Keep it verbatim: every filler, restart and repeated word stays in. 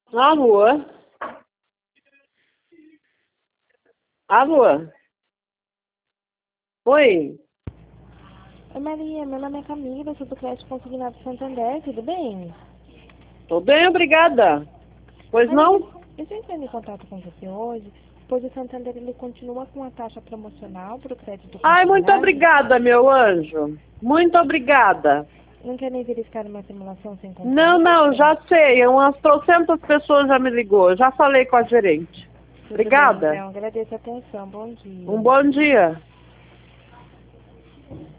Alô? Alô? Oi? Oi, Maria, meu nome é Camila, sou do Crédito Consignado Santander, tudo bem? Tô bem, obrigada. Pois Maria, não? eu estou entrando em contato com você hoje, pois o Santander ele continua com a taxa promocional para o crédito Ai, muito consignado. obrigada, meu anjo. Muito obrigada. Não quer nem verificar uma simulação sem Não, não, compromisso? já sei. Umas trocentas pessoas já me ligou. Já falei com a gerente. Tudo bem, Obrigada. então, agradeço a atenção, bom dia. Um bom dia.